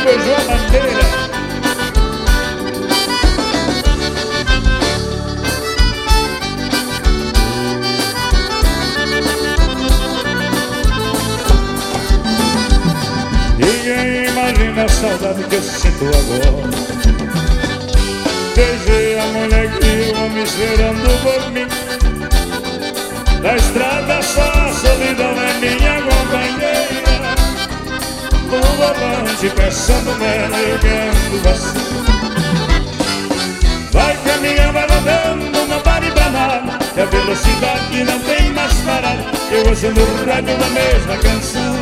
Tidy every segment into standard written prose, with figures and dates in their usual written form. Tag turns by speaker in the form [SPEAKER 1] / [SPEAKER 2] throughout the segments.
[SPEAKER 1] beijou a bandeira. Ninguém imagina a saudade que eu sinto agora. Beijei a mulher que o homem esperando por mim. Da estrada só a solidão é minha companheira. No volante pensando nela eu quero você. Vai caminhando, vai rodando, não pare pra nada. E a velocidade não tem mais parada. Eu ouço no rádio a mesma canção.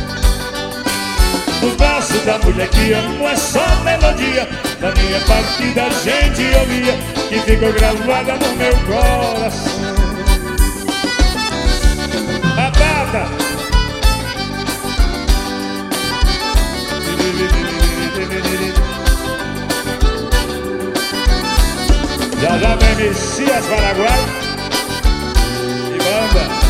[SPEAKER 1] No braço da mulher que amo é só melodia. Da minha partida a gente ouvia, que ficou gravada no meu coração. Batata! Já já vem Messias Paraguai e banda.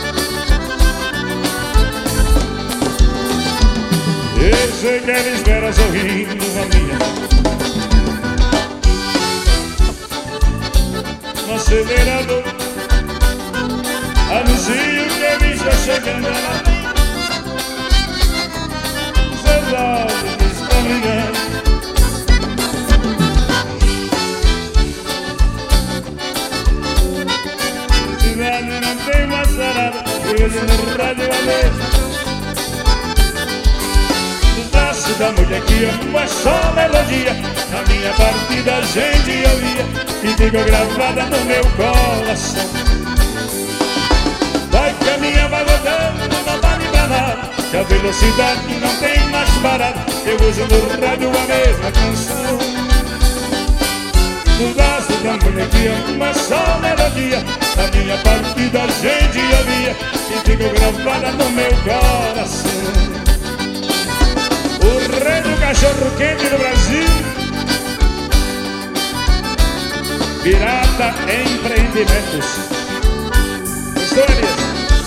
[SPEAKER 1] Eu sei que ela espera sorrindo a minha. No acelerador anuncio que ele está chegando. Ela vem. Seus olhos estão brilhando. Cidade não tem mais sarada. Eu ouço no rádio a mesma. Da mulher que amo é só melodia. Na minha partida a gente ouvia, e ficou gravada no meu coração. Vai caminhar, vai rodando, não vale pra nada. Que a velocidade não tem mais parada. Eu uso no rádio a mesma canção. No braço da mulher que amo é só melodia. Na minha partida a gente ouvia, e ficou gravada no meu coração. O rei do cachorro quente do Brasil, Pirata Empreendimentos. Histórias.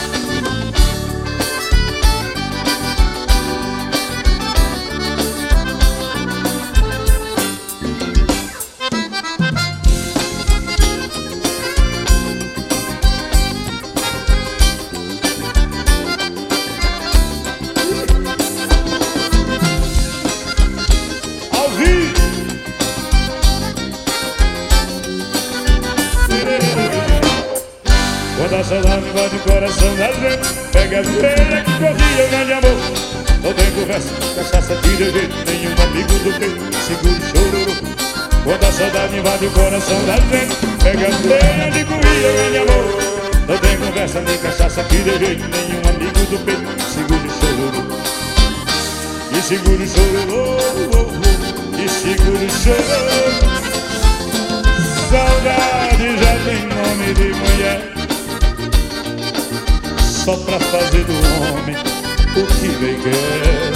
[SPEAKER 1] Quando a saudade invade o coração da gente, pega a velha que corria o grande amor. Não tem conversa, cachaça, tira jeito, nenhum amigo do peito, segura o chororô. Quando a saudade invade o coração da gente, pega a velha que corria o grande amor. Não tem conversa, nem cachaça, tira jeito, nenhum amigo do peito, segura o chororô. E segura o chororô, e segura o chororô. Saudade já tem nome de mulher, só pra fazer do homem o que bem quer.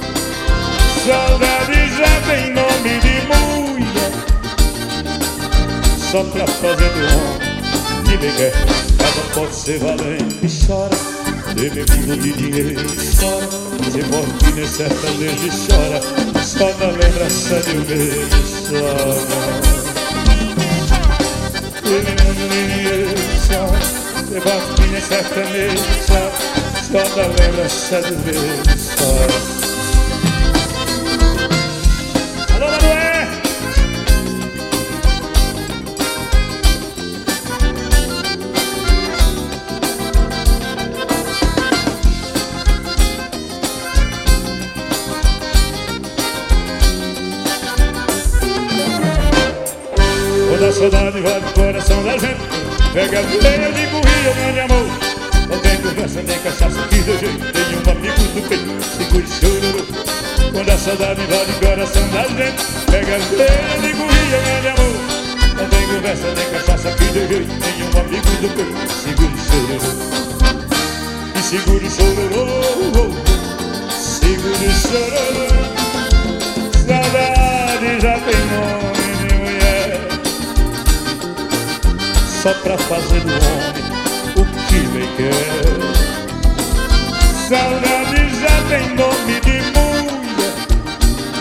[SPEAKER 1] Saudade já tem nome de mulher, só pra fazer do homem o que bem quer. Ela pode ser valente e chora, ter bebido de dinheiro e chora, ser forte nem sertanejo e chora, só na lembrança de um beijo chora. Se bate minha sertaneja, só da lembrança do beijo só. Alô, Manoé! Quando a saudade vai pro coração da gente, pega a veia de corrida, grande amor. Não tem conversa nem cachaça, que deu jeito, nenhum amigo do peito, segura o chororô. Quando a saudade invade o coração da gente, pega a veia de corrida, grande amor. Não tem conversa nem cachaça, que deu jeito, nenhum amigo do peito, segura o chororô. E segura o chororô, segura o chororô. Saudade já tem nome de mulher, só pra fazer do homem o que bem quer. Saudade já tem nome de mulher,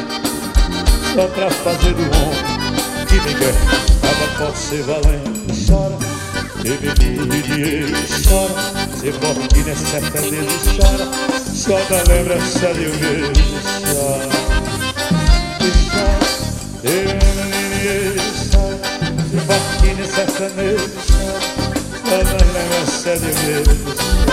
[SPEAKER 1] só pra fazer do homem que me quer. Ela pode ser valente, chora, se beber dinheiro, chora, se pode que necessita dele, chora, só da lembrança de um beijo, chora, e chora, se pode que necessita dele, chora, só da lembrança de um beijo, chora.